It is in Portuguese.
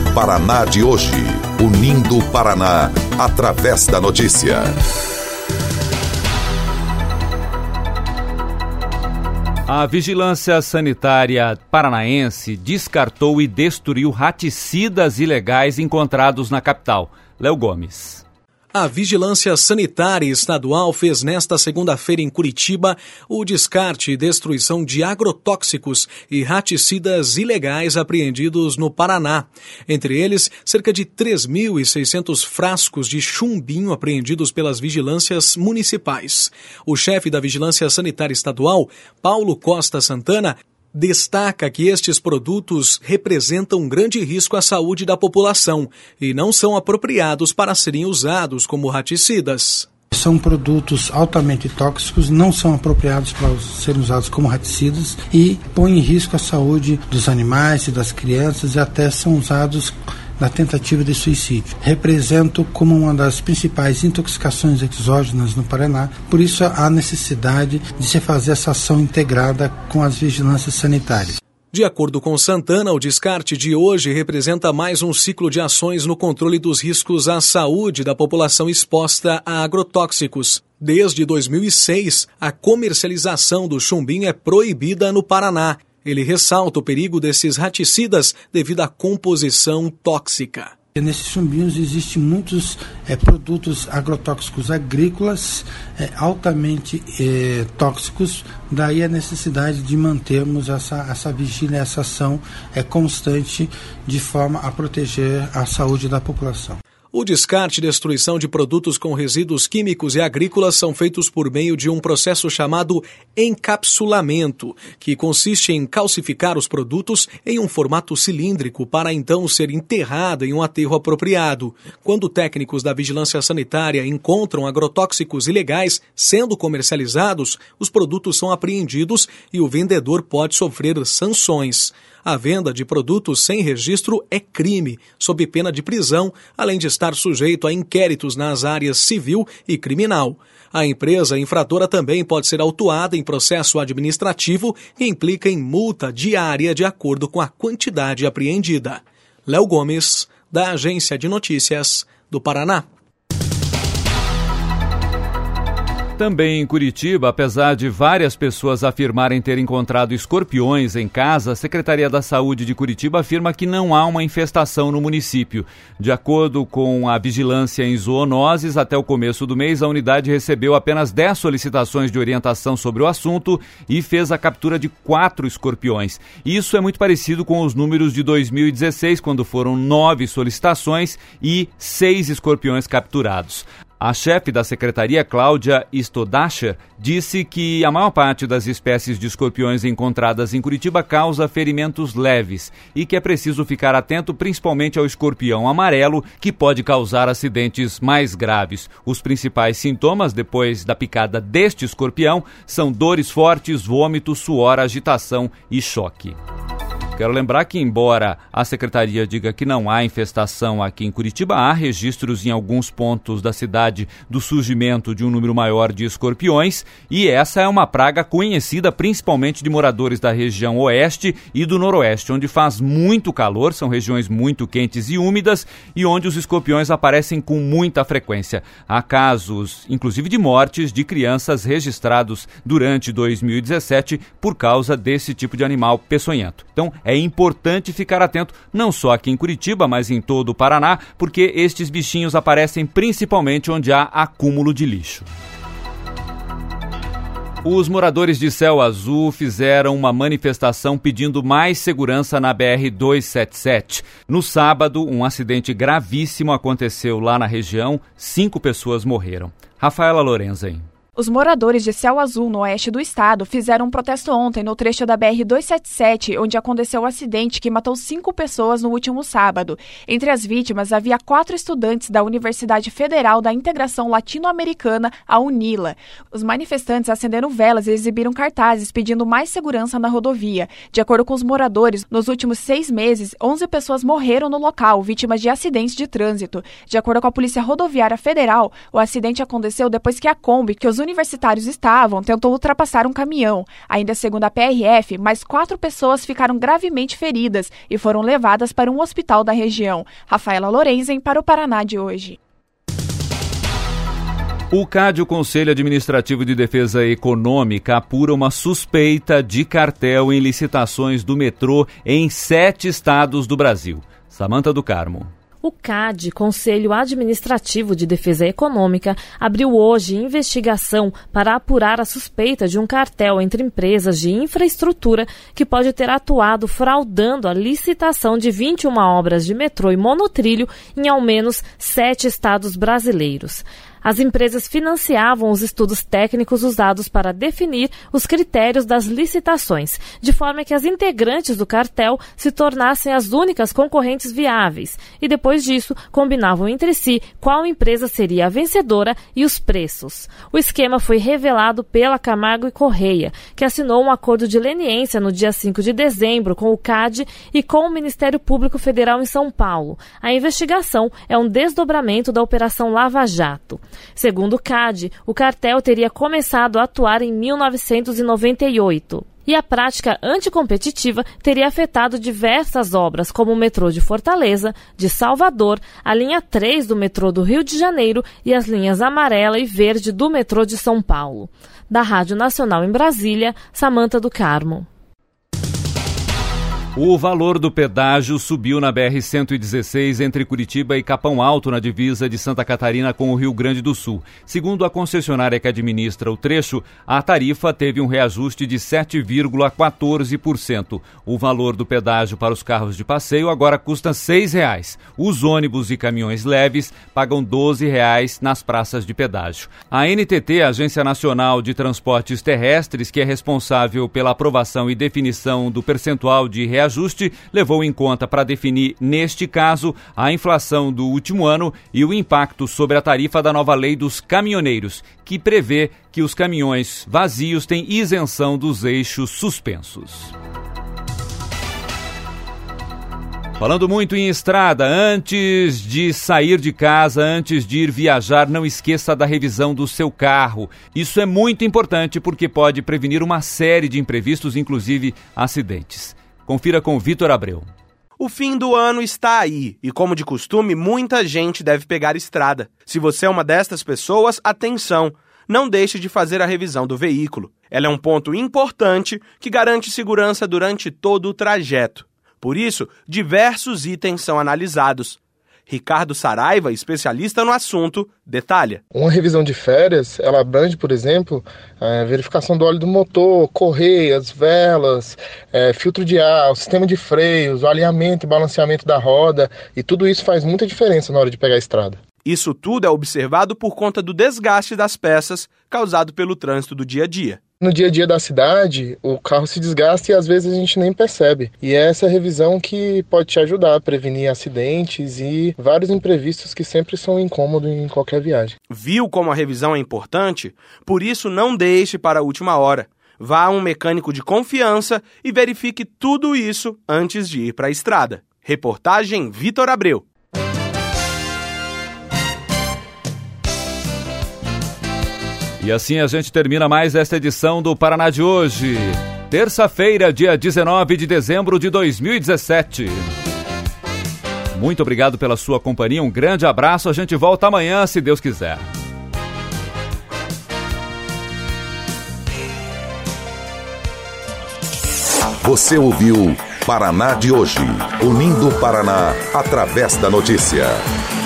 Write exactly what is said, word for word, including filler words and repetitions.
Paraná de hoje. Unindo o Paraná através da notícia. A Vigilância Sanitária Paranaense descartou e destruiu raticidas ilegais encontrados na capital. Léo Gomes. A Vigilância Sanitária Estadual fez nesta segunda-feira em Curitiba o descarte e destruição de agrotóxicos e raticidas ilegais apreendidos no Paraná. Entre eles, cerca de três mil e seiscentos frascos de chumbinho apreendidos pelas vigilâncias municipais. O chefe da Vigilância Sanitária Estadual, Paulo Costa Santana, destaca que estes produtos representam um grande risco à saúde da população e não são apropriados para serem usados como raticidas. São produtos altamente tóxicos, não são apropriados para serem usados como raticidas e põem em risco a saúde dos animais e das crianças e até são usados na tentativa de suicídio. Representam como uma das principais intoxicações exógenas no Paraná, por isso há necessidade de se fazer essa ação integrada com as vigilâncias sanitárias. De acordo com Santana, o descarte de hoje representa mais um ciclo de ações no controle dos riscos à saúde da população exposta a agrotóxicos. Desde dois mil e seis, a comercialização do chumbinho é proibida no Paraná. Ele ressalta o perigo desses raticidas devido à composição tóxica. Nesses chumbinhos existem muitos é, produtos agrotóxicos agrícolas é, altamente é, tóxicos, daí a necessidade de mantermos essa, essa vigília, essa ação é, constante de forma a proteger a saúde da população. O descarte e destruição de produtos com resíduos químicos e agrícolas são feitos por meio de um processo chamado encapsulamento, que consiste em calcificar os produtos em um formato cilíndrico para então ser enterrado em um aterro apropriado. Quando técnicos da Vigilância Sanitária encontram agrotóxicos ilegais sendo comercializados, os produtos são apreendidos e o vendedor pode sofrer sanções. A venda de produtos sem registro é crime, sob pena de prisão, além de estar sujeito a inquéritos nas áreas civil e criminal. A empresa infratora também pode ser autuada em processo administrativo que implica em multa diária de acordo com a quantidade apreendida. Léo Gomes, da Agência de Notícias do Paraná. Também em Curitiba, apesar de várias pessoas afirmarem ter encontrado escorpiões em casa, a Secretaria da Saúde de Curitiba afirma que não há uma infestação no município. De acordo com a vigilância em zoonoses, até o começo do mês, a unidade recebeu apenas dez solicitações de orientação sobre o assunto e fez a captura de quatro escorpiões. Isso é muito parecido com os números de dois mil e dezesseis, quando foram nove solicitações e seis escorpiões capturados. A chefe da secretaria, Cláudia Stodacher, disse que a maior parte das espécies de escorpiões encontradas em Curitiba causa ferimentos leves e que é preciso ficar atento principalmente ao escorpião amarelo, que pode causar acidentes mais graves. Os principais sintomas depois da picada deste escorpião são dores fortes, vômito, suor, agitação e choque. Quero lembrar que, embora a Secretaria diga que não há infestação aqui em Curitiba, há registros em alguns pontos da cidade do surgimento de um número maior de escorpiões, e essa é uma praga conhecida principalmente de moradores da região oeste e do noroeste, onde faz muito calor, são regiões muito quentes e úmidas, e onde os escorpiões aparecem com muita frequência. Há casos, inclusive de mortes, de crianças registrados durante dois mil e dezessete por causa desse tipo de animal peçonhento. Então, é importante ficar atento, não só aqui em Curitiba, mas em todo o Paraná, porque estes bichinhos aparecem principalmente onde há acúmulo de lixo. Os moradores de Céu Azul fizeram uma manifestação pedindo mais segurança na B R duzentos e setenta e sete. No sábado, um acidente gravíssimo aconteceu lá na região, cinco pessoas morreram. Rafaela Lorenzen. Os moradores de Céu Azul, no oeste do estado, fizeram um protesto ontem no trecho da B R duzentos e setenta e sete, onde aconteceu o um acidente que matou cinco pessoas no último sábado. Entre as vítimas, havia quatro estudantes da Universidade Federal da Integração Latino-Americana, a UNILA. Os manifestantes acenderam velas e exibiram cartazes pedindo mais segurança na rodovia. De acordo com os moradores, nos últimos seis meses, onze pessoas morreram no local, vítimas de acidentes de trânsito. De acordo com a Polícia Rodoviária Federal, o acidente aconteceu depois que a Kombi, que os universitários estavam, tentou ultrapassar um caminhão. Ainda segundo a P R F, mais quatro pessoas ficaram gravemente feridas e foram levadas para um hospital da região. Rafaela Lorenzen para o Paraná de hoje. O C A D, o Conselho Administrativo de Defesa Econômica, apura uma suspeita de cartel em licitações do metrô em sete estados do Brasil. Samanta do Carmo. O C A D, Conselho Administrativo de Defesa Econômica, abriu hoje investigação para apurar a suspeita de um cartel entre empresas de infraestrutura que pode ter atuado fraudando a licitação de vinte e uma obras de metrô e monotrilho em ao menos sete estados brasileiros. As empresas financiavam os estudos técnicos usados para definir os critérios das licitações, de forma que as integrantes do cartel se tornassem as únicas concorrentes viáveis e, depois disso, combinavam entre si qual empresa seria a vencedora e os preços. O esquema foi revelado pela Camargo e Correia, que assinou um acordo de leniência no dia cinco de dezembro com o C A D e com o Ministério Público Federal em São Paulo. A investigação é um desdobramento da Operação Lava Jato. Segundo o C A D, o cartel teria começado a atuar em mil novecentos e noventa e oito. E a prática anticompetitiva teria afetado diversas obras, como o metrô de Fortaleza, de Salvador, a linha três do metrô do Rio de Janeiro e as linhas amarela e verde do metrô de São Paulo. Da Rádio Nacional em Brasília, Samanta do Carmo. O valor do pedágio subiu na B R cento e dezesseis entre Curitiba e Capão Alto, na divisa de Santa Catarina com o Rio Grande do Sul. Segundo a concessionária que administra o trecho, a tarifa teve um reajuste de sete vírgula quatorze por cento. O valor do pedágio para os carros de passeio agora custa seis reais. Os ônibus e caminhões leves pagam doze reais nas praças de pedágio. A N T T, Agência Nacional de Transportes Terrestres, que é responsável pela aprovação e definição do percentual de reajuste, ajuste, levou em conta para definir, neste caso, a inflação do último ano e o impacto sobre a tarifa da nova lei dos caminhoneiros, que prevê que os caminhões vazios têm isenção dos eixos suspensos. Falando muito em estrada, antes de sair de casa, antes de ir viajar, não esqueça da revisão do seu carro. Isso é muito importante porque pode prevenir uma série de imprevistos, inclusive acidentes. Confira com Vitor Abreu. O fim do ano está aí e, como de costume, muita gente deve pegar estrada. Se você é uma destas pessoas, atenção! Não deixe de fazer a revisão do veículo. Ela é um ponto importante que garante segurança durante todo o trajeto. Por isso, diversos itens são analisados. Ricardo Saraiva, especialista no assunto, detalha. Uma revisão de férias, ela abrange, por exemplo, a verificação do óleo do motor, correias, velas, é, filtro de ar, o sistema de freios, o alinhamento e balanceamento da roda, e tudo isso faz muita diferença na hora de pegar a estrada. Isso tudo é observado por conta do desgaste das peças causado pelo trânsito do dia a dia. No dia a dia da cidade, o carro se desgasta e às vezes a gente nem percebe. E é essa revisão que pode te ajudar a prevenir acidentes e vários imprevistos que sempre são incômodos em qualquer viagem. Viu como a revisão é importante? Por isso, não deixe para a última hora. Vá a um mecânico de confiança e verifique tudo isso antes de ir para a estrada. Reportagem Vitor Abreu. E assim a gente termina mais esta edição do Paraná de hoje. Terça-feira, dia dezenove de dezembro de dois mil e dezessete. Muito obrigado pela sua companhia, um grande abraço. A gente volta amanhã, se Deus quiser. Você ouviu Paraná de hoje, unindo o Paraná através da notícia.